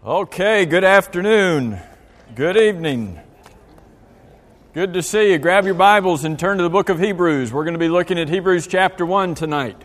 Okay, good afternoon. Good evening. Good to see you. Grab your Bibles and turn to the book of Hebrews. We're going to be looking at Hebrews chapter 1 tonight.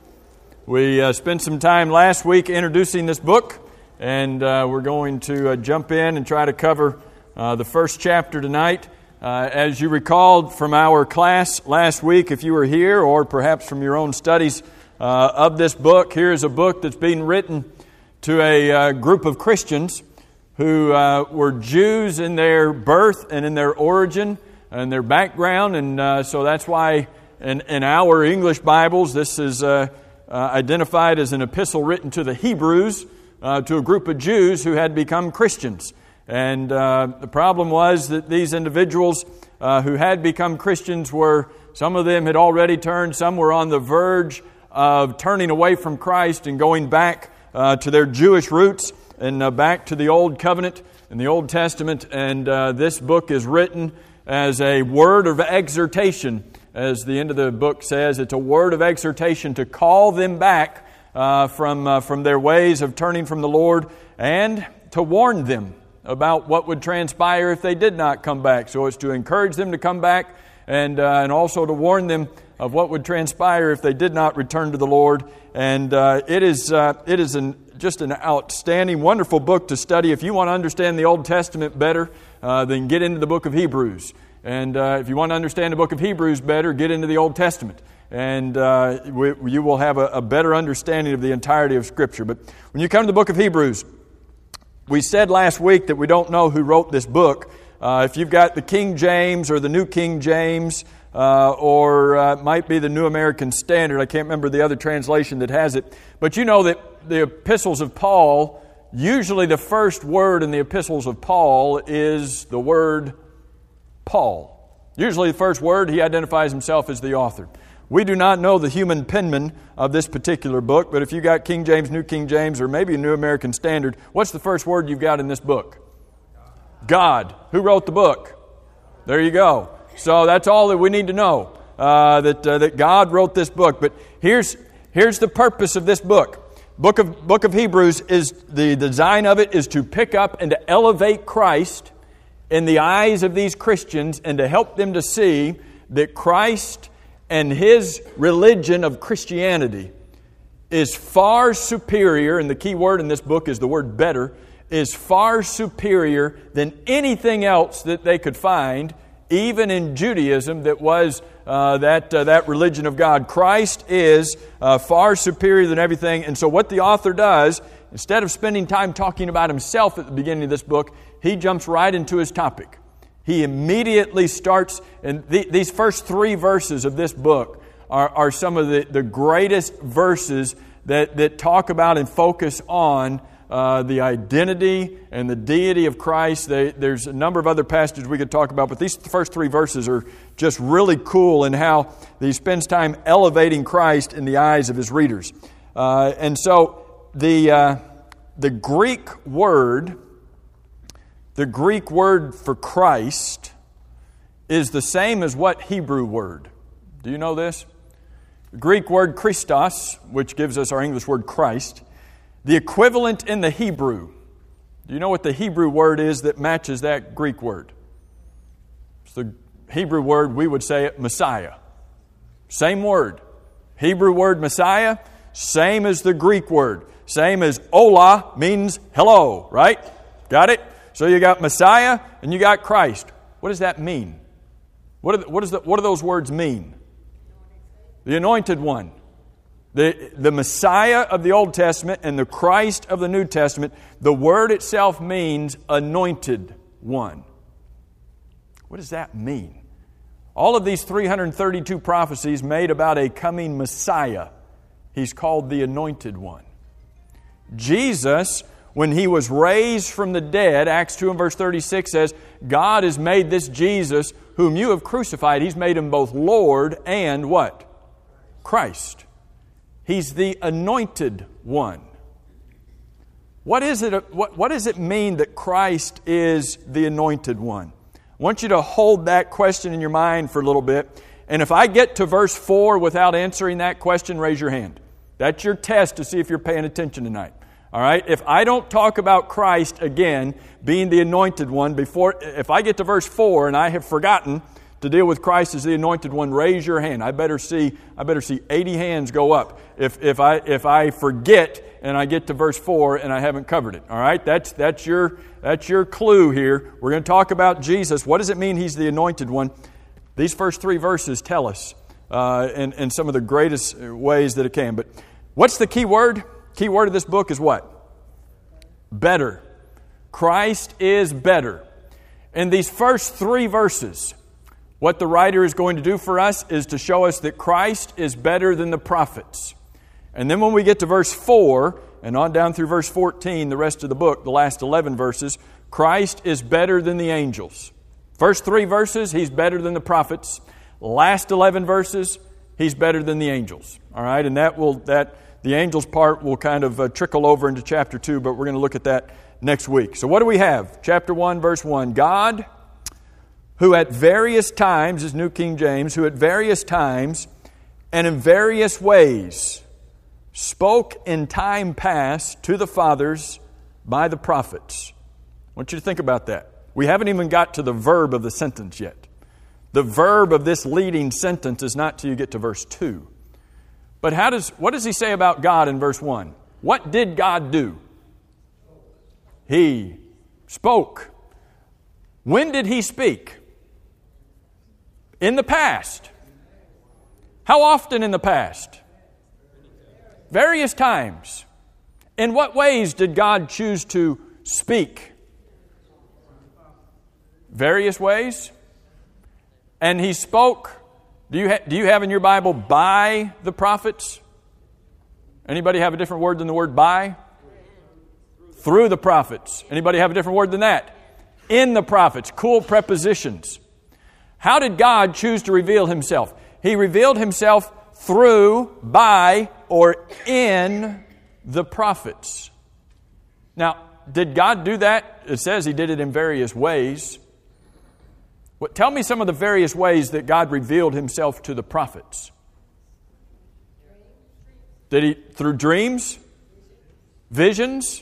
We spent some time last week introducing this book, and we're going to jump in and try to cover the first chapter tonight. As you recalled from our class last week, if you were here, or perhaps from your own studies of this book, here is a book that's being written to a group of Christians who were Jews in their birth and in their origin and their background. And so that's why in our English Bibles, this is identified as an epistle written to the Hebrews, to a group of Jews who had become Christians. And the problem was that these individuals who had become Christians some of them had already turned, some were on the verge of turning away from Christ and going back to their Jewish roots and back to the Old Covenant and the Old Testament. And this book is written as a word of exhortation. As the end of the book says, it's a word of exhortation to call them back from their ways of turning from the Lord and to warn them about what would transpire if they did not come back. So it's to encourage them to come back and also to warn them of what would transpire if they did not return to the Lord. And it is just an outstanding, wonderful book to study. If you want to understand the Old Testament better, then get into the book of Hebrews. And if you want to understand the book of Hebrews better, get into the Old Testament. And you will have a better understanding of the entirety of Scripture. But when you come to the book of Hebrews, we said last week that we don't know who wrote this book. If you've got the King James or the New King James, or it might be the New American Standard. I can't remember the other translation that has it. But you know that the epistles of Paul, usually the first word in the epistles of Paul is the word Paul. Usually the first word, he identifies himself as the author. We do not know the human penman of this particular book, but if you got King James, New King James, or maybe a New American Standard, what's the first word you've got in this book? God. Who wrote the book? There you go. So that's all that we need to know, that God wrote this book. But here's the purpose of this book. Book of Hebrews, is the design of it is to pick up and to elevate Christ in the eyes of these Christians and to help them to see that Christ and His religion of Christianity is far superior, and the key word in this book is the word better, is far superior than anything else that they could find, even in Judaism, that was that religion of God. Christ is far superior than everything. And so what the author does, instead of spending time talking about himself at the beginning of this book, he jumps right into his topic. He immediately starts, and these first 3 verses of this book are some of the greatest verses that talk about and focus on the identity and the deity of Christ. There's a number of other passages we could talk about, but these first 3 verses are just really cool in how he spends time elevating Christ in the eyes of his readers. And so the Greek word for Christ is the same as what Hebrew word? Do you know this? The Greek word Christos, which gives us our English word Christ, the equivalent in the Hebrew. Do you know what the Hebrew word is that matches that Greek word? It's the Hebrew word, we would say it, Messiah. Same word. Hebrew word Messiah, same as the Greek word. Same as Ola means hello, right? Got it? So you got Messiah and you got Christ. What does that mean? What do those words mean? The Anointed One. The Messiah of the Old Testament and the Christ of the New Testament, the word itself means anointed one. What does that mean? All of these 332 prophecies made about a coming Messiah. He's called the Anointed One. Jesus, when He was raised from the dead, Acts 2 and verse 36 says, God has made this Jesus, whom you have crucified, He's made Him both Lord and what? Christ. He's the Anointed One. What does it mean that Christ is the Anointed One? I want you to hold that question in your mind for a little bit. And if I get to verse 4 without answering that question, raise your hand. That's your test to see if you're paying attention tonight. All right? If I don't talk about Christ again being the anointed one if I get to verse 4 and I have forgotten to deal with Christ as the anointed one, raise your hand. I better see 80 hands go up if I forget and I get to verse 4 and I haven't covered it. All right? That's your clue here. We're going to talk about Jesus. What does it mean He's the anointed one? These first 3 verses tell us in some of the greatest ways that it can. But what's the key word? Key word of this book is what? Better. Christ is better. In these first 3 verses, what the writer is going to do for us is to show us that Christ is better than the prophets. And then when we get to verse 4 and on down through verse 14, the rest of the book, the last 11 verses, Christ is better than the angels. First 3 verses, He's better than the prophets. Last 11 verses, He's better than the angels. All right, and the angels part will kind of trickle over into chapter 2, but we're going to look at that next week. So what do we have? Chapter 1, verse 1. God, who at various times, is New King James, who at various times and in various ways spoke in time past to the fathers by the prophets. I want you to think about that. We haven't even got to the verb of the sentence yet. The verb of this leading sentence is not till you get to verse 2. But what does he say about God in verse 1? What did God do? He spoke. When did He speak? In the past. How often in the past? Various times. In what ways did God choose to speak? Various ways. And He spoke. Do you have in your Bible by the prophets? Anybody have a different word than the word by? Through the prophets. Anybody have a different word than that? In the prophets. Cool prepositions. How did God choose to reveal Himself? He revealed Himself through, by, or in the prophets. Now, did God do that? It says He did it in various ways. Tell me some of the various ways that God revealed Himself to the prophets. Did He through dreams? Visions?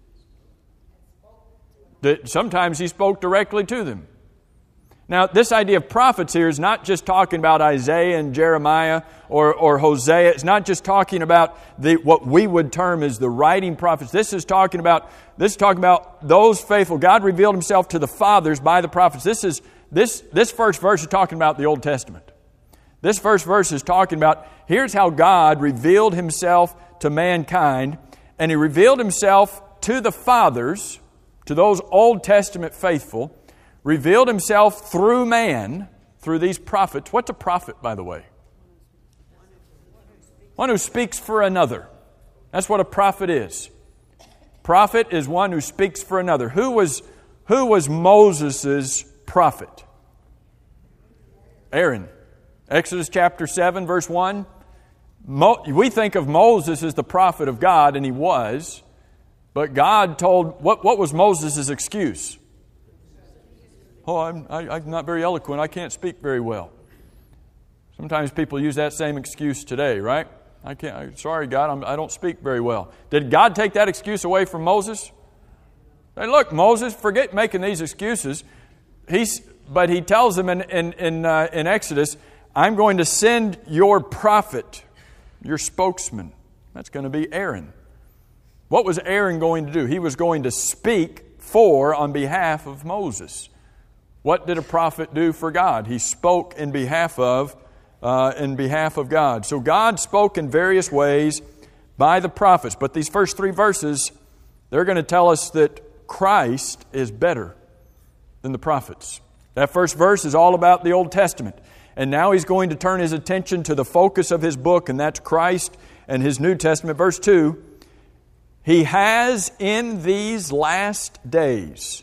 Sometimes He spoke directly to them. Now, this idea of prophets here is not just talking about Isaiah and Jeremiah or Hosea. It's not just talking about what we would term as the writing prophets. This is talking about those faithful. God revealed Himself to the fathers by the prophets. This first verse is talking about the Old Testament. This first verse is talking about, here's how God revealed Himself to mankind, and He revealed Himself to the fathers, to those Old Testament faithful, revealed Himself through man, through these prophets. What's a prophet, by the way? One who speaks for another. That's what a prophet is. Prophet is one who speaks for another. Who was Moses' prophet? Aaron. Exodus chapter 7, verse 1. We think of Moses as the prophet of God, and he was. But God told, what was Moses' excuse? Oh, I'm not very eloquent. I can't speak very well. Sometimes people use that same excuse today, right? Sorry, God, I don't speak very well. Did God take that excuse away from Moses? Say, look, Moses, forget making these excuses. But He tells them in Exodus, I'm going to send your prophet, your spokesman. That's going to be Aaron. What was Aaron going to do? He was going to speak on behalf of Moses. What did a prophet do for God? He spoke in behalf of God. So God spoke in various ways by the prophets. But these first 3 verses, they're going to tell us that Christ is better than the prophets. That first verse is all about the Old Testament. And now He's going to turn His attention to the focus of His book, and that's Christ and His New Testament. Verse 2, He has in these last days.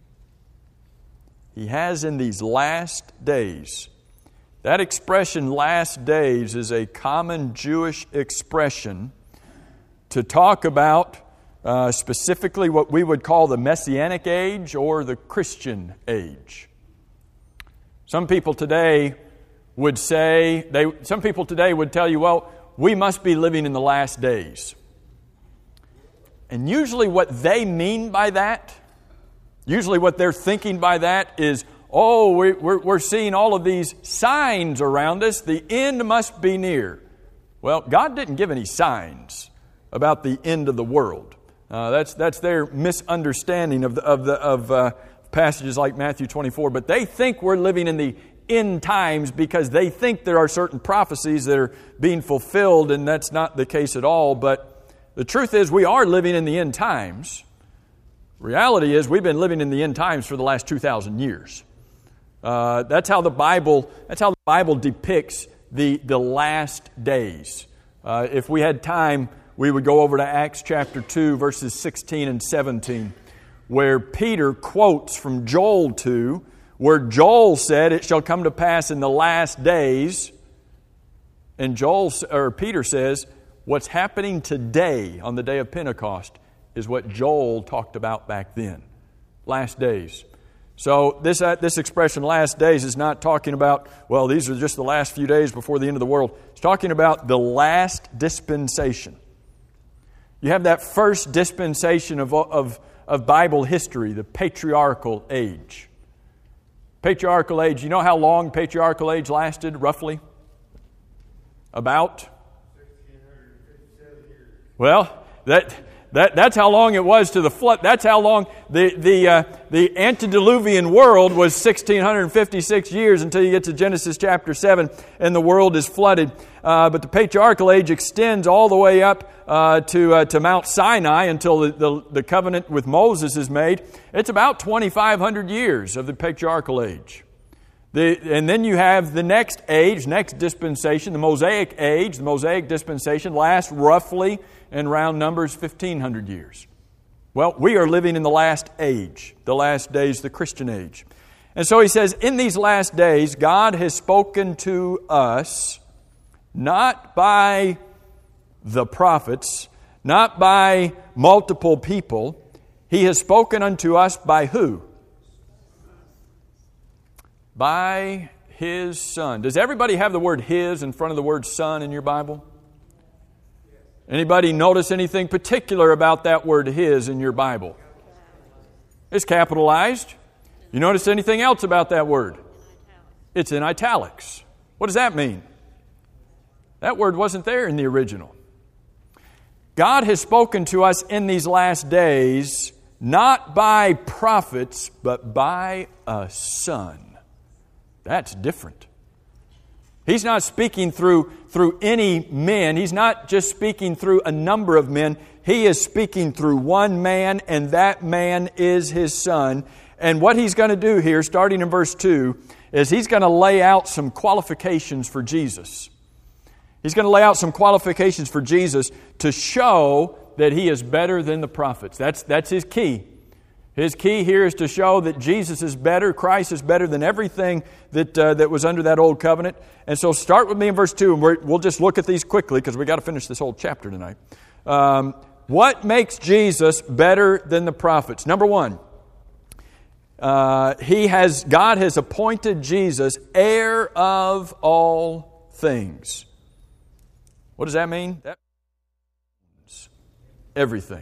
He has in these last days. That expression, last days, is a common Jewish expression to talk about specifically what we would call the Messianic age or the Christian age. Some people today would tell you, well, we must be living in the last days. And usually what they mean by that, usually what they're thinking by that is, oh, we're seeing all of these signs around us. The end must be near. Well, God didn't give any signs about the end of the world. That's their misunderstanding of passages like Matthew 24. But they think we're living in the end times because they think there are certain prophecies that are being fulfilled, and that's not the case at all. But the truth is we are living in the end times. Reality is we've been living in the end times for the last 2,000 years. That's how the Bible depicts the last days. If we had time, we would go over to Acts chapter 2, verses 16 and 17, where Peter quotes from Joel 2, where Joel said, "It shall come to pass in the last days." And Peter says, what's happening today on the day of Pentecost is what Joel talked about back then. Last days. So this expression, last days, is not talking about, well, these are just the last few days before the end of the world. It's talking about the last dispensation. You have that first dispensation of Bible history, the patriarchal age. Patriarchal age, you know how long patriarchal age lasted, roughly? About? 1,657 years. Well, that's how long it was to the flood. That's how long the antediluvian world was 1,656 years until you get to Genesis chapter 7 and the world is flooded. But the patriarchal age extends all the way up to Mount Sinai until the covenant with Moses is made. It's about 2,500 years of the patriarchal age. And then you have the next age, next dispensation, the Mosaic age. The Mosaic dispensation lasts roughly, in round numbers, 1,500 years. Well, we are living in the last age, the last days, the Christian age. And so he says, in these last days, God has spoken to us, not by the prophets, not by multiple people. He has spoken unto us by who? By His Son. Does everybody have the word His in front of the word Son in your Bible? Anybody notice anything particular about that word His in your Bible? It's capitalized. You notice anything else about that word? It's in italics. What does that mean? That word wasn't there in the original. God has spoken to us in these last days, not by prophets, but by a Son. That's different. He's not speaking through any men. He's not just speaking through a number of men. He is speaking through one man, and that man is His Son. And what He's going to do here, starting in verse 2, is He's going to lay out some qualifications for Jesus. He's going to lay out some qualifications for Jesus to show that He is better than the prophets. That's His key. His key here is to show that Jesus is better, Christ is better than everything that was under that old covenant. And so start with me in verse 2, and we'll just look at these quickly because we've got to finish this whole chapter tonight. What makes Jesus better than the prophets? Number one, God has appointed Jesus heir of all things. What does that mean? That means everything.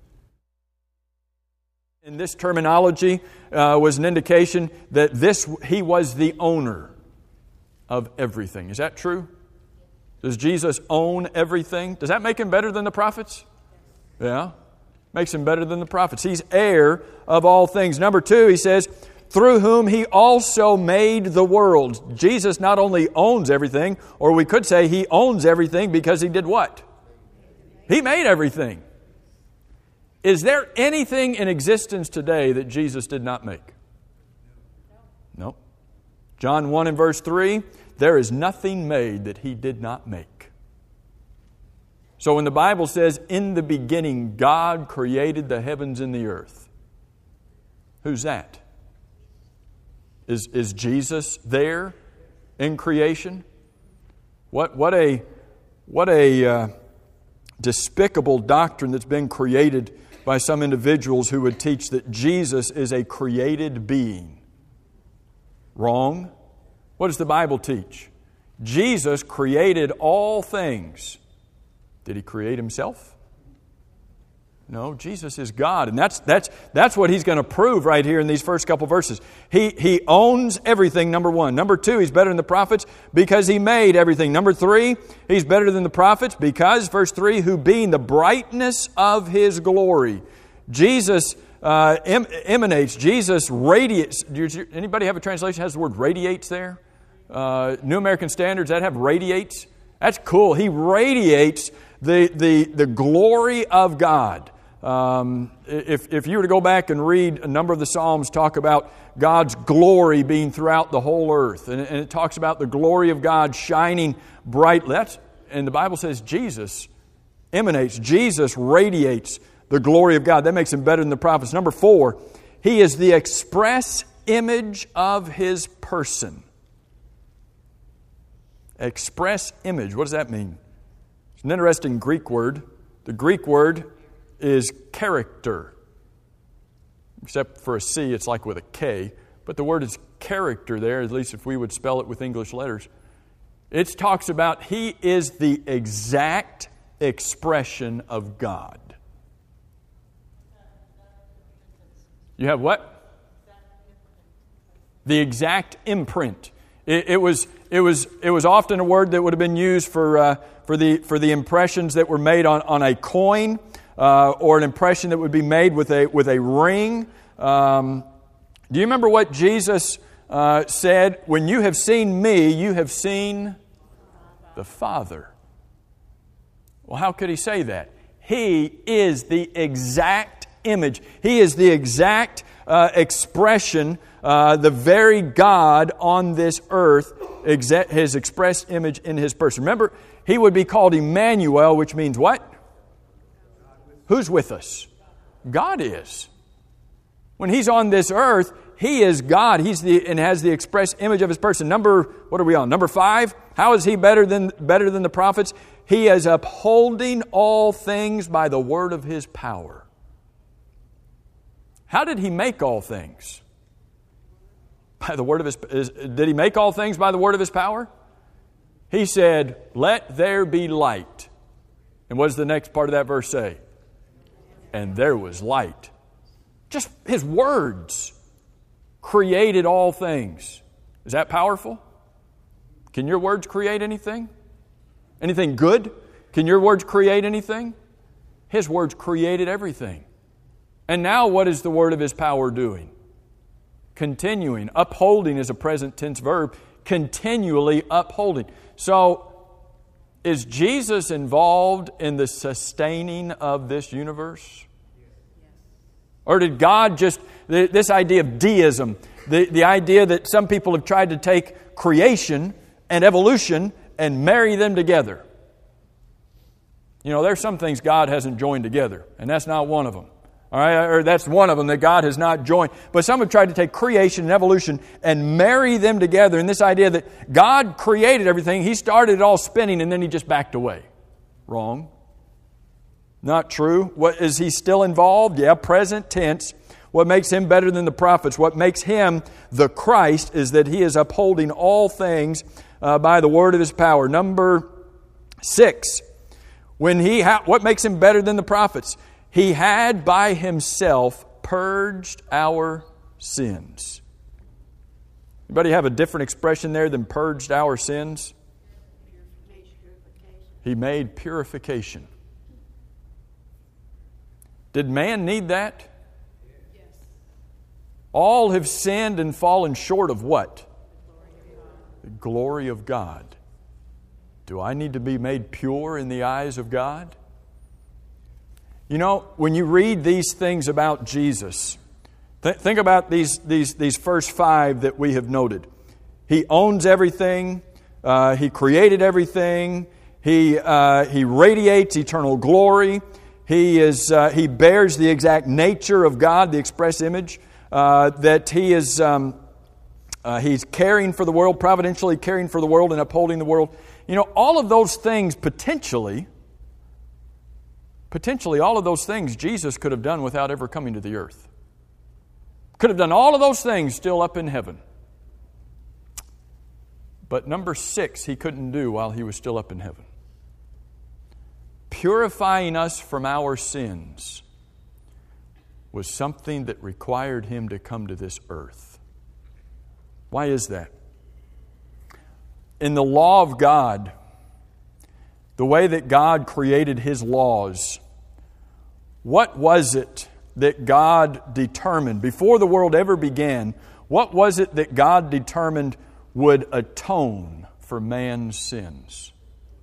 In this terminology was an indication that He was the owner of everything. Is that true? Does Jesus own everything? Does that make Him better than the prophets? Yeah. Makes Him better than the prophets. He's heir of all things. Number two, He says, through whom He also made the world. Jesus not only owns everything, or we could say He owns everything because He did what? He made everything. Is there anything in existence today that Jesus did not make? No. John 1 and verse 3, there is nothing made that He did not make. So when the Bible says, in the beginning God created the heavens and the earth, who's that? Is Jesus there in creation? What a despicable doctrine that's been created by some individuals who would teach that Jesus is a created being. Wrong. What does the Bible teach? Jesus created all things. Did He create Himself? No, Jesus is God. And that's what He's going to prove right here in these first couple verses. He owns everything, number one. Number two, He's better than the prophets because He made everything. Number three, He's better than the prophets because, verse 3, who being the brightness of His glory. Jesus emanates. Jesus radiates. Anybody have a translation that has the word radiates there? New American Standards, that have radiates? That's cool. He radiates the glory of God. If you were to go back and read a number of the Psalms, talk about God's glory being throughout the whole earth, and it talks about the glory of God shining brightly. And the Bible says Jesus emanates, Jesus radiates the glory of God. That makes Him better than the prophets. Number 4, He is the express image of His person. Express image. What does that mean? It's an interesting Greek word. The Greek word is character. Except for a C, it's like with a K. But the word is character there, at least if we would spell it with English letters. It talks about He is the exact expression of God. You have what? The exact imprint. It was often a word that would have been used for the impressions that were made on a coin, or an impression that would be made with a ring. Do you remember what Jesus said? When you have seen me, you have seen the Father. Well, how could He say that? He is the exact image. He is the exact expression, the very God on this earth, His expressed image in His person. Remember, He would be called Emmanuel, which means what? Who's with us? God is. When He's on this earth, He is God. And has the express image of His person. What are we on? Number 5. How is He better than the prophets? He is upholding all things by the word of His power. How did He make all things? By the word of His. Did He make all things by the word of His power? He said, "Let there be light." And what does the next part of that verse say? And there was light. Just His words created all things. Is that powerful? Can your words create anything? Anything good? Can your words create anything? His words created everything. And now what is the word of His power doing? Continuing. Upholding is a present tense verb. Continually upholding. So, is Jesus involved in the sustaining of this universe? Or did God just, this idea of deism, the idea that some people have tried to take creation and evolution and marry them together. You know, there's some things God hasn't joined together, and that's not one of them. All right, or that's one of them that God has not joined. But some have tried to take creation and evolution and marry them together. And this idea that God created everything, He started it all spinning, and then He just backed away. Wrong. Not true. Is He still involved? Yeah, present tense. What makes Him better than the prophets? What makes Him the Christ is that He is upholding all things by the word of His power. Number 6. What makes Him better than the prophets? He had by Himself purged our sins. Anybody have a different expression there than purged our sins? He made purification. Did man need that? Yes. All have sinned and fallen short of what? The glory of God. Do I need to be made pure in the eyes of God? You know, when you read these things about Jesus, think about these first 5 that we have noted. He owns everything. He created everything. He radiates eternal glory. He bears the exact nature of God, the express image. That He's caring for the world, providentially caring for the world and upholding the world. You know, all of those things potentially all of those things Jesus could have done without ever coming to the earth. Could have done all of those things still up in heaven. But number 6 He couldn't do while He was still up in heaven. Purifying us from our sins was something that required Him to come to this earth. Why is that? In the law of God, the way that God created His laws, what was it that God determined before the world ever began? What was it that God determined would atone for man's sins?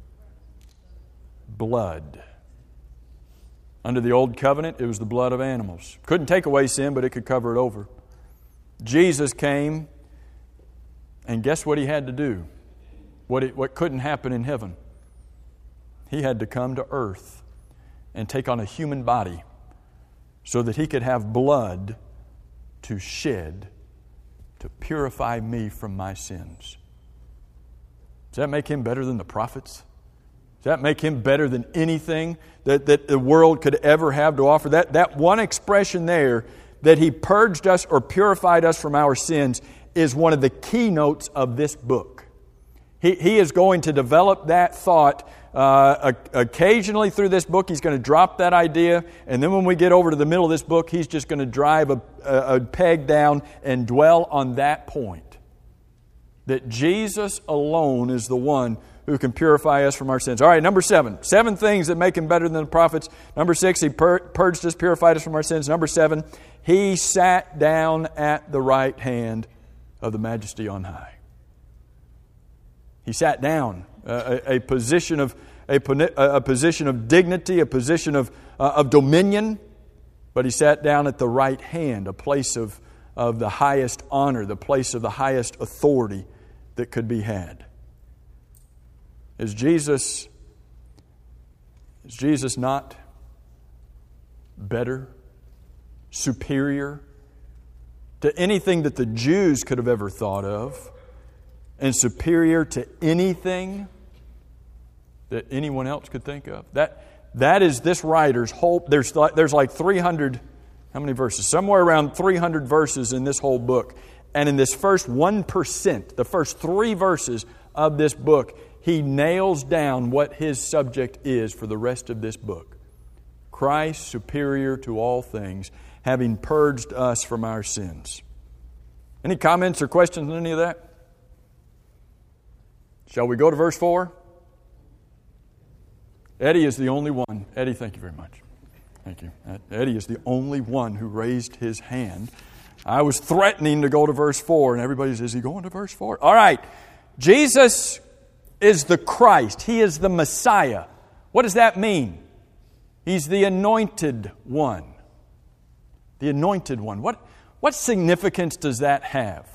Blood. Under the old covenant, it was the blood of animals. Couldn't take away sin, but it could cover it over. Jesus came, and guess what He had to do? What couldn't happen in heaven? He had to come to earth and take on a human body so that He could have blood to shed to purify me from my sins. Does that make Him better than the prophets? Does that make Him better than anything that the world could ever have to offer? That one expression there, that He purged us or purified us from our sins, is one of the keynotes of this book. He is going to develop that thought occasionally through this book. He's going to drop that idea, and then when we get over to the middle of this book, He's just going to drive a peg down and dwell on that point. That Jesus alone is the one who can purify us from our sins. All right, number 7. 7 things that make Him better than the prophets. Number 6, He purged us, purified us from our sins. Number 7, He sat down at the right hand of the Majesty on high. He sat down, a position of dignity, a position of dominion, but He sat down at the right hand, a place of the highest honor, the place of the highest authority that could be had. Is Jesus not better, superior to anything that the Jews could have ever thought of, and superior to anything that anyone else could think of? That is this writer's whole. There's like 300. How many verses? Somewhere around 300 verses in this whole book. And in this first 1%, the first 3 verses of this book, he nails down what his subject is for the rest of this book. Christ superior to all things, having purged us from our sins. Any comments or questions on any of that? Shall we go to verse 4? Eddie is the only one. Eddie, thank you very much. Thank you. Eddie is the only one who raised his hand. I was threatening to go to verse 4, and everybody says, is he going to verse 4? All right. Jesus is the Christ. He is the Messiah. What does that mean? He's the anointed one. The anointed one. What significance does that have?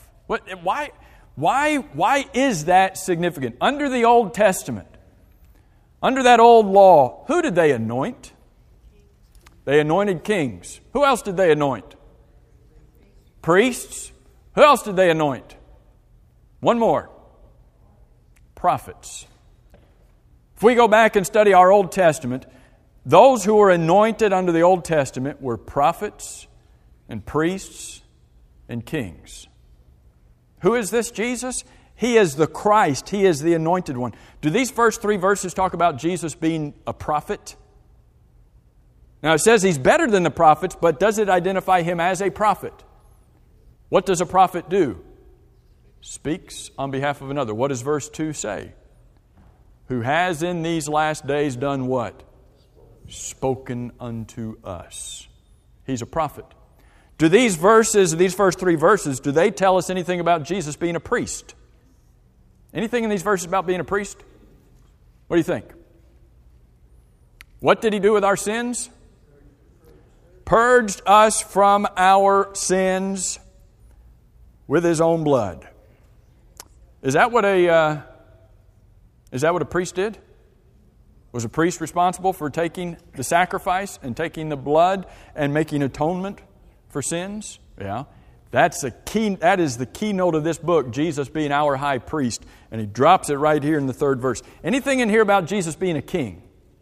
Why is that significant? Under the Old Testament, under that old law, who did they anoint? They anointed kings. Who else did they anoint? Priests. Who else did they anoint? One more. Prophets. If we go back and study our Old Testament, those who were anointed under the Old Testament were prophets and priests and kings. Who is this Jesus? He is the Christ. He is the anointed one. Do these first 3 verses talk about Jesus being a prophet? Now it says He's better than the prophets, but does it identify Him as a prophet? What does a prophet do? Speaks on behalf of another. What does verse 2 say? Who has in these last days done what? Spoken unto us. He's a prophet. Do these verses, these first 3 verses, do they tell us anything about Jesus being a priest? Anything in these verses about being a priest? What do you think? What did He do with our sins? Purged us from our sins with His own blood. Is that what a priest did? Was a priest responsible for taking the sacrifice and taking the blood and making atonement for sins? Yeah. That is the keynote of this book, Jesus being our high priest. And he drops it right here in the 3rd verse. Anything in here about Jesus being a king?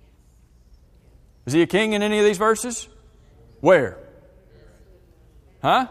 Is He a king in any of these verses? Where? Huh?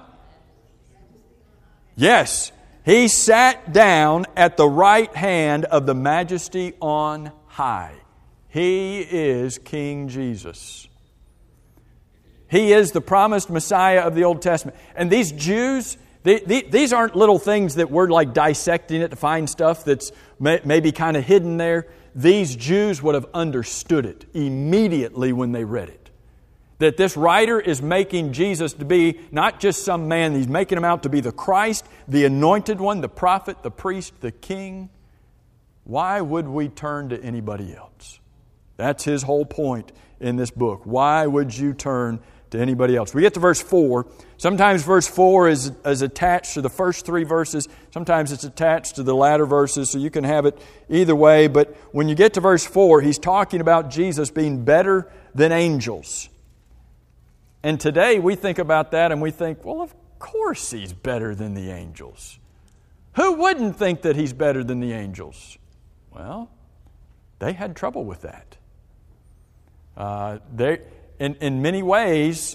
Yes. He sat down at the right hand of the Majesty on high. He is King Jesus. He is the promised Messiah of the Old Testament. And these Jews, these aren't little things that we're like dissecting it to find stuff that's maybe kind of hidden there. These Jews would have understood it immediately when they read it. That this writer is making Jesus to be not just some man, he's making him out to be the Christ, the anointed one, the prophet, the priest, the king. Why would we turn to anybody else? That's his whole point in this book. Why would you turn to anybody else? We get to verse 4. Sometimes verse 4 is attached to the first 3 verses. Sometimes it's attached to the latter verses, so you can have it either way. But when you get to verse 4, he's talking about Jesus being better than angels. And today we think about that and we think, well, of course he's better than the angels. Who wouldn't think that he's better than the angels? Well, they had trouble with that. In many ways,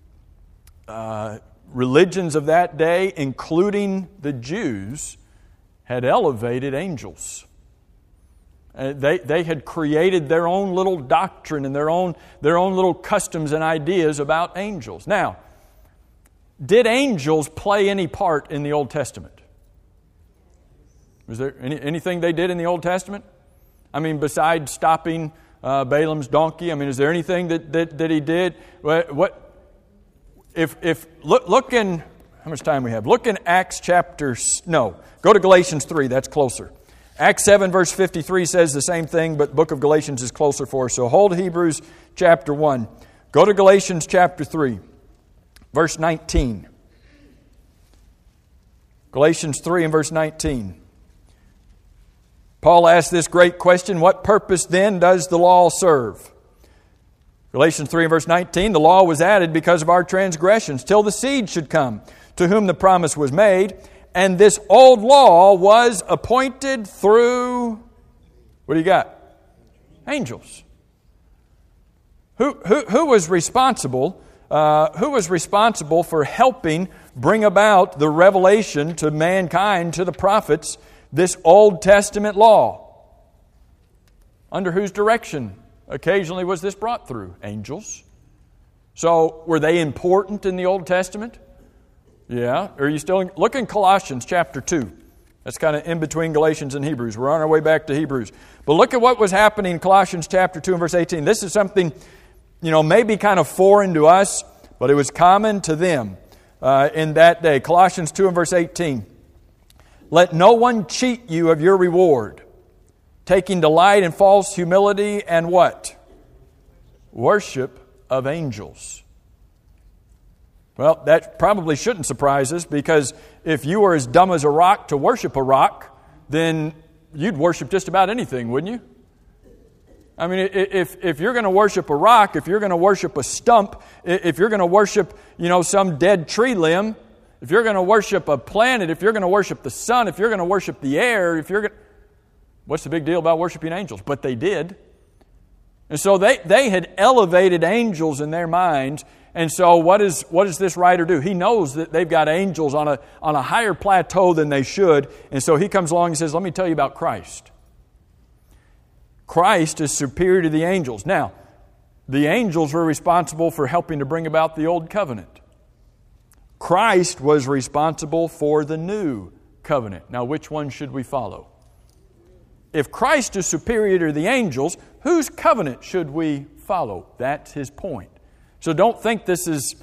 religions of that day, including the Jews, had elevated angels. They had created their own little doctrine and their own little customs and ideas about angels. Now, did angels play any part in the Old Testament? Was there anything they did in the Old Testament? I mean, besides stopping Balaam's donkey, I mean, is there anything that he did? Look in, how much time we have? Look in Acts chapter, no, go to Galatians 3, that's closer. Acts 7 verse 53 says the same thing, but book of Galatians is closer for us. So hold Hebrews chapter 1. Go to Galatians chapter 3, verse 19. Galatians 3 and verse 19. Paul asked this great question, what purpose then does the law serve? Galatians 3 and verse 19, the law was added because of our transgressions, till the seed should come, to whom the promise was made. And this old law was appointed through, what do you got? Angels. Who was responsible? Who was responsible for helping bring about the revelation to mankind, to the prophets, this Old Testament law? Under whose direction occasionally was this brought through? Angels. So were they important in the Old Testament? Yeah. Are you still look in Colossians chapter 2. That's kind of in between Galatians and Hebrews. We're on our way back to Hebrews. But look at what was happening in Colossians chapter 2 and verse 18. This is something, maybe kind of foreign to us, but it was common to them in that day. Colossians 2 and verse 18. Let no one cheat you of your reward, taking delight in false humility and what? Worship of angels. Well, that probably shouldn't surprise us, because if you were as dumb as a rock to worship a rock, then you'd worship just about anything, wouldn't you? I mean, if you're going to worship a rock, if you're going to worship a stump, if you're going to worship, some dead tree limb, if you're going to worship a planet, if you're going to worship the sun, if you're going to worship the air, what's the big deal about worshiping angels? But they did. And so they had elevated angels in their minds. And so what does this writer do? He knows that they've got angels on a higher plateau than they should. And so he comes along and says, let me tell you about Christ. Christ is superior to the angels. Now, the angels were responsible for helping to bring about the old covenant. Christ was responsible for the new covenant. Now, which one should we follow? If Christ is superior to the angels, whose covenant should we follow? That's his point. So don't think this is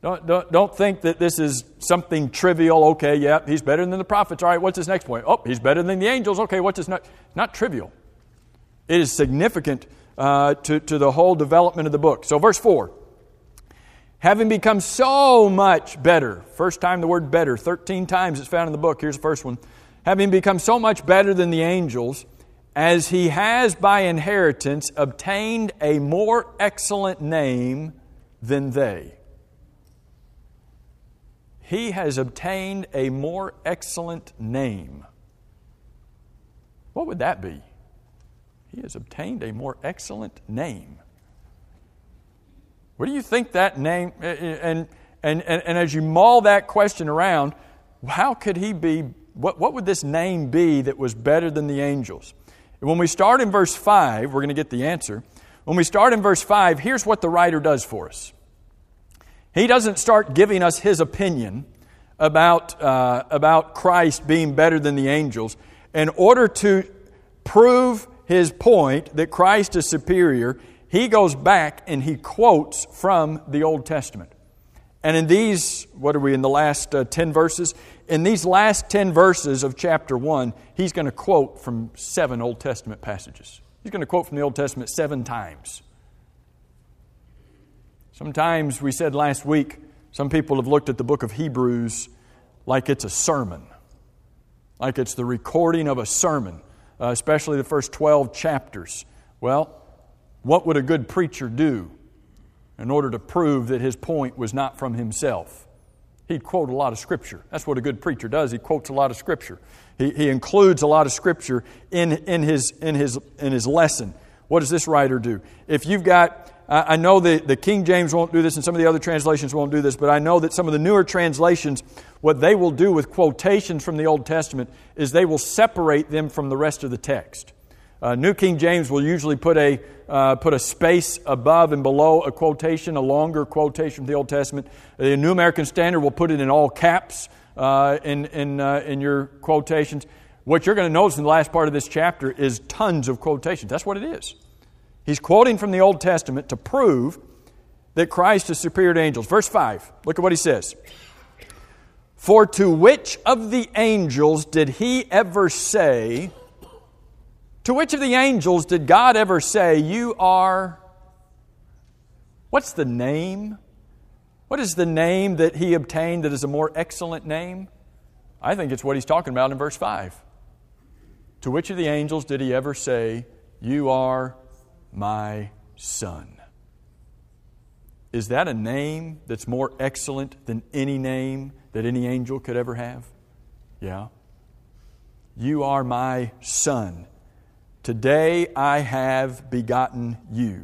something trivial. Okay, yeah, he's better than the prophets. All right, what's his next point? Oh, he's better than the angels. Okay, what's his next? Not trivial. It is significant to the whole development of the book. So verse 4. Having become so much better. First time the word better. 13 times it's found in the book. Here's the first one. Having become so much better than the angels, as he has by inheritance obtained a more excellent name than they. He has obtained a more excellent name. What would that be? He has obtained a more excellent name. What do you think that name, and as you mull that question around, how could he be, what would this name be that was better than the angels? When we start in verse 5, we're going to get the answer. When we start in verse 5, here's what the writer does for us. He doesn't start giving us his opinion about Christ being better than the angels. In order to prove his point that Christ is superior, he goes back and he quotes from the Old Testament. And in these, what are we, in the last 10 verses? In these last 10 verses of chapter 1, he's going to quote from 7 Old Testament passages. He's going to quote from the Old Testament 7 times. Sometimes, we said last week, some people have looked at the book of Hebrews like it's a sermon, like it's the recording of a sermon, especially the first 12 chapters. Well, what would a good preacher do in order to prove that his point was not from himself? He'd quote a lot of Scripture. That's what a good preacher does. He quotes a lot of Scripture. He includes a lot of Scripture in his lesson. What does this writer do? If you've got, I know the King James won't do this and some of the other translations won't do this, but I know that some of the newer translations, what they will do with quotations from the Old Testament is they will separate them from the rest of the text. New King James will usually put a space above and below a quotation, a longer quotation from the Old Testament. The New American Standard will put it in all caps in your quotations. What you're going to notice in the last part of this chapter is tons of quotations. That's what it is. He's quoting from the Old Testament to prove that Christ is superior to angels. Verse 5, look at what he says. For to which of the angels did he ever say... To which of the angels did God ever say, you are... What's the name? What is the name that he obtained that is a more excellent name? I think it's what he's talking about in verse 5. To which of the angels did he ever say, you are my son? Is that a name that's more excellent than any name that any angel could ever have? Yeah. You are my son. Today I have begotten you.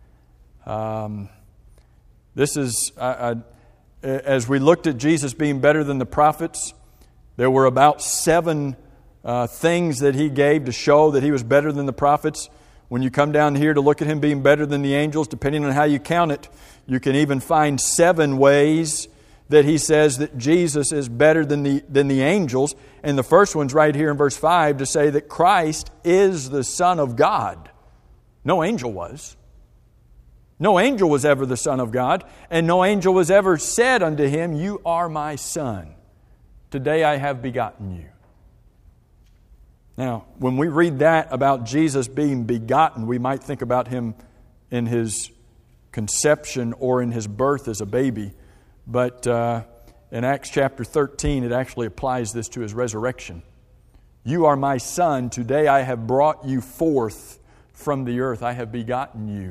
This is, as we looked at Jesus being better than the prophets, there were about 7 things that he gave to show that he was better than the prophets. When you come down here to look at him being better than the angels, depending on how you count it, you can even find 7 ways that he says that Jesus is better than the angels. And the first one's right here in verse 5 to say that Christ is the Son of God. No angel was. No angel was ever the Son of God. And no angel was ever said unto him, you are my Son. Today I have begotten you. Now, when we read that about Jesus being begotten, we might think about him in his conception or in his birth as a baby. But in Acts chapter 13, it actually applies this to his resurrection. You are my son. Today I have brought you forth from the earth. I have begotten you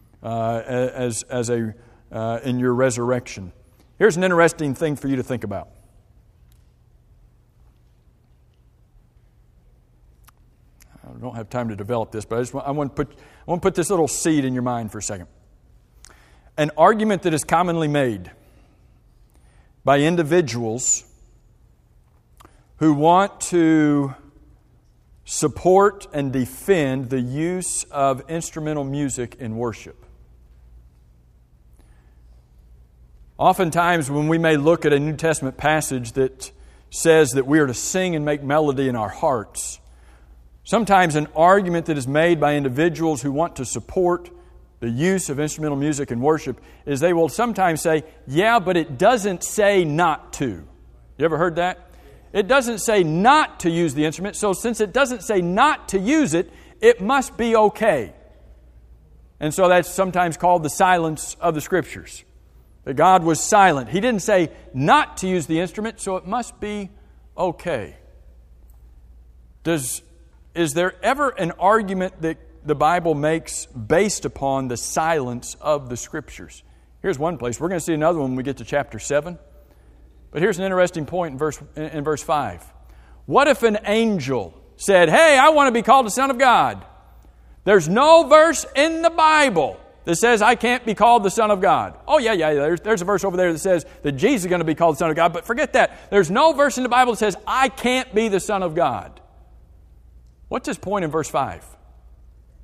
in your resurrection. Here's an interesting thing for you to think about. I don't have time to develop this, but I want to put this little seed in your mind for a second. An argument that is commonly made by individuals who want to support and defend the use of instrumental music in worship. Oftentimes when we may look at a New Testament passage that says that we are to sing and make melody in our hearts, sometimes an argument that is made by individuals who want to support the use of instrumental music in worship is they will sometimes say, yeah, but it doesn't say not to. You ever heard that? It doesn't say not to use the instrument, so since it doesn't say not to use it, it must be okay. And so that's sometimes called the silence of the Scriptures. That God was silent. He didn't say not to use the instrument, so it must be okay. Is there ever an argument that the Bible makes based upon the silence of the Scriptures? Here's one place. We're going to see another one when we get to chapter 7. But here's an interesting point in verse 5. What if an angel said, hey, I want to be called the Son of God? There's no verse in the Bible that says I can't be called the Son of God. Oh, yeah. There's a verse over there that says that Jesus is going to be called the Son of God. But forget that. There's no verse in the Bible that says I can't be the Son of God. What's his point in verse 5?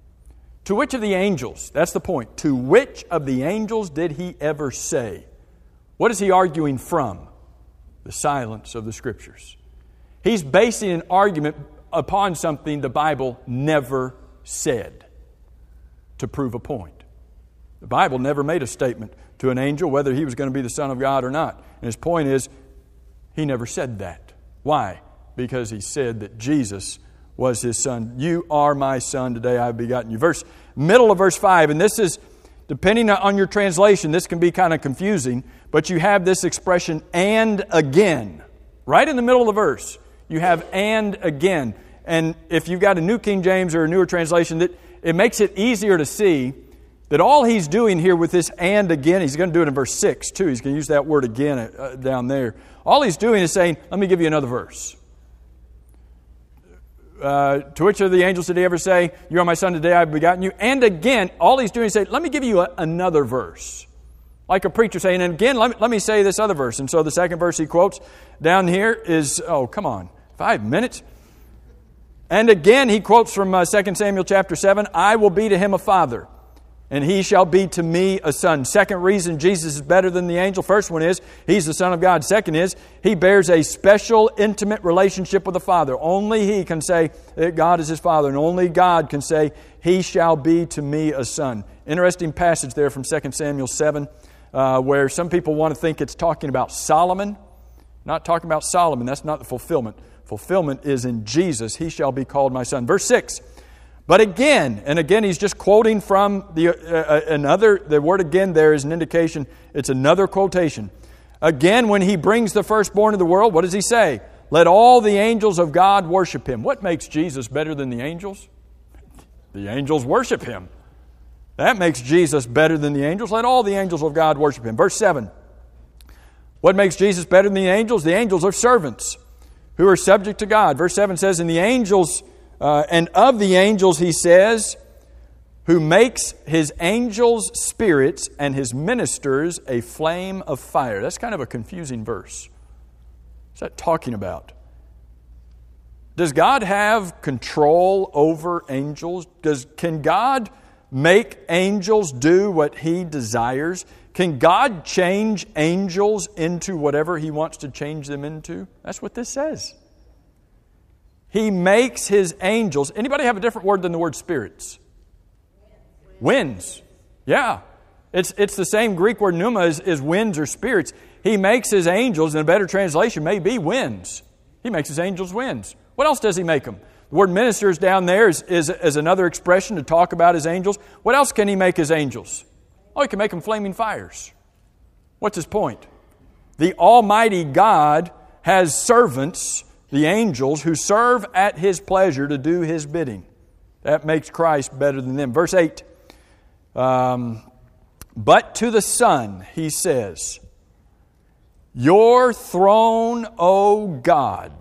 To which of the angels, that's the point, to which of the angels did he ever say? What is he arguing from? The silence of the Scriptures. He's basing an argument upon something the Bible never said to prove a point. The Bible never made a statement to an angel whether he was going to be the Son of God or not. And his point is, he never said that. Why? Because he said that Jesus was his Son. You are my Son, today I have begotten you. Middle of verse 5, and this is, depending on your translation, this can be kind of confusing, but you have this expression, and again. Right in the middle of the verse, you have and again. And if you've got a New King James or a newer translation, that it makes it easier to see that all he's doing here with this and again, he's going to do it in verse 6 too. He's going to use that word again down there. All he's doing is saying, let me give you another verse. To which of the angels did he ever say, you are my Son, today I have begotten you? And again, all he's doing is saying, let me give you another verse. Like a preacher saying, and again, let me say this other verse. And so the second verse he quotes down here is, 5 minutes. And again, he quotes from 2 Samuel chapter 7, I will be to him a father, and he shall be to me a son. Second reason Jesus is better than the angel. First one is, he's the Son of God. Second is, he bears a special, intimate relationship with the Father. Only he can say that God is his Father, and only God can say, he shall be to me a son. Interesting passage there from 2 Samuel 7, where some people want to think it's talking about Solomon. Not talking about Solomon. That's not the fulfillment. Fulfillment is in Jesus. He shall be called my Son. Verse 6. But again, and again he's just quoting from the word again there is an indication it's another quotation. Again, when he brings the firstborn of the world, what does he say? Let all the angels of God worship him. What makes Jesus better than the angels? The angels worship him. That makes Jesus better than the angels. Let all the angels of God worship him. Verse 7. What makes Jesus better than the angels? The angels are servants who are subject to God. Verse 7 says, and of the angels, he says, who makes his angels spirits and his ministers a flame of fire. That's kind of a confusing verse. What's that talking about? Does God have control over angels? Can God make angels do what he desires? Can God change angels into whatever he wants to change them into? That's what this says. He makes his angels. Anybody have a different word than the word spirits? Winds. Yeah. It's the same Greek word pneuma is winds or spirits. He makes his angels, and a better translation may be winds. He makes his angels winds. What else does he make them? The word ministers down there is another expression to talk about his angels. What else can he make his angels? Oh, he can make them flaming fires. What's his point? The Almighty God has servants, the angels, who serve at his pleasure to do his bidding. That makes Christ better than them. Verse 8. But to the Son, he says, your throne, O God.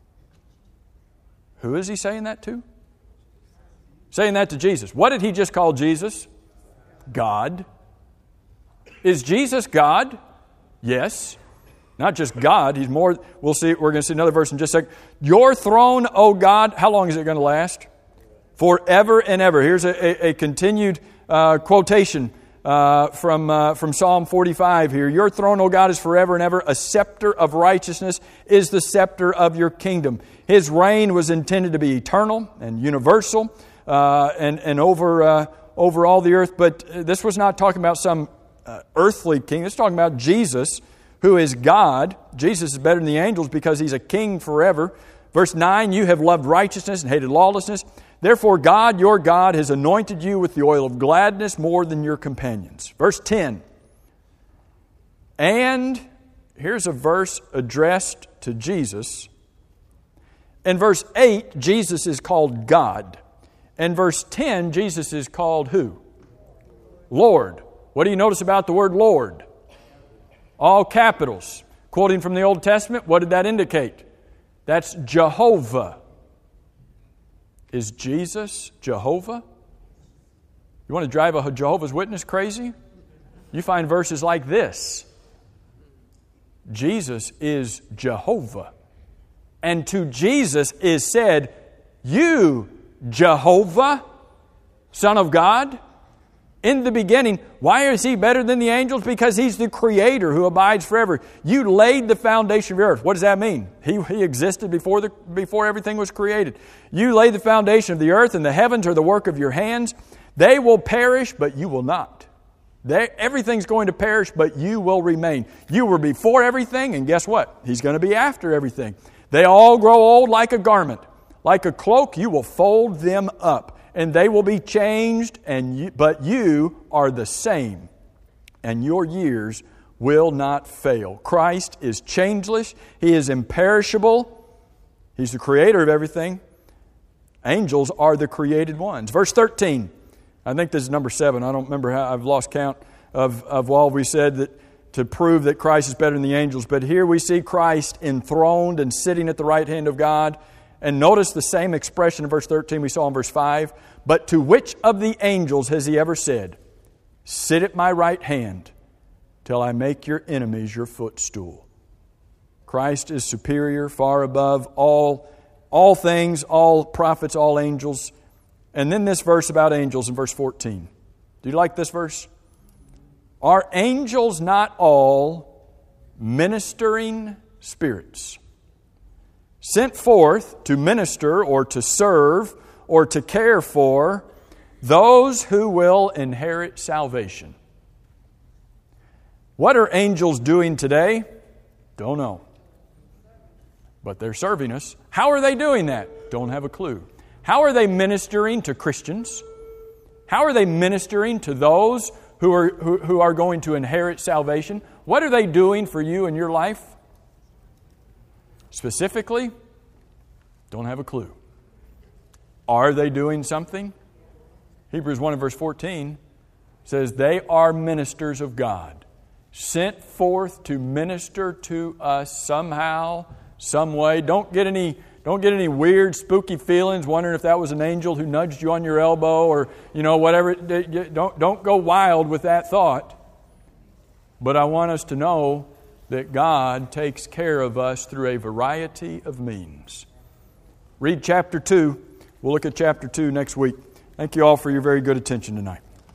Who is he saying that to? Saying that to Jesus. What did he just call Jesus? God. Is Jesus God? Yes. Not just God. He's more. We'll see. We're going to see another verse in just a second. Your throne, O God. How long is it going to last? Forever and ever. Here's a continued quotation from Psalm 45 here. Your throne, O God, is forever and ever. A scepter of righteousness is the scepter of your kingdom. His reign was intended to be eternal and universal and over all the earth. But this was not talking about some earthly king. It's talking about Jesus, who is God. Jesus is better than the angels because he's a king forever. Verse 9, you have loved righteousness and hated lawlessness. Therefore God, your God, has anointed you with the oil of gladness more than your companions. Verse 10. And here's a verse addressed to Jesus. In verse 8, Jesus is called God. In verse 10, Jesus is called who? Lord. What do you notice about the word Lord? All capitals. Quoting from the Old Testament, what did that indicate? That's Jehovah. Is Jesus Jehovah? You want to drive a Jehovah's Witness crazy? You find verses like this. Jesus is Jehovah. And to Jesus is said, you, Jehovah, Son of God, In the beginning. Why is He better than the angels? Because He's the Creator who abides forever. You laid the foundation of the earth. What does that mean? He existed before everything was created. You laid the foundation of the earth, and the heavens are the work of your hands. They will perish, but you will not. Everything's going to perish, but you will remain. You were before everything, and guess what? He's going to be after everything. They all grow old like a garment. Like a cloak, you will fold them up, and they will be changed, but you are the same, and your years will not fail. Christ is changeless. He is imperishable. He's the creator of everything. Angels are the created ones. Verse 13. I think this is number 7. I don't remember how. I've lost count of all we said that to prove that Christ is better than the angels. But here we see Christ enthroned and sitting at the right hand of God. And notice the same expression in verse 13 we saw in verse 5. But to which of the angels has He ever said, sit at my right hand till I make your enemies your footstool? Christ is superior, far above all things, all prophets, all angels. And then this verse about angels in verse 14. Do you like this verse? Are angels not all ministering spirits, sent forth to minister or to serve or to care for those who will inherit salvation? What are angels doing today? Don't know. But they're serving us. How are they doing that? Don't have a clue. How are they ministering to Christians? How are they ministering to those who are going to inherit salvation? What are they doing for you in your life? Specifically, don't have a clue. Are they doing something? Hebrews 1 and verse 14 says they are ministers of God, sent forth to minister to us somehow, some way. Don't get any weird, spooky feelings, wondering if that was an angel who nudged you on your elbow or, whatever. Don't go wild with that thought. But I want us to know that God takes care of us through a variety of means. Read chapter 2. We'll look at chapter 2 next week. Thank you all for your very good attention tonight.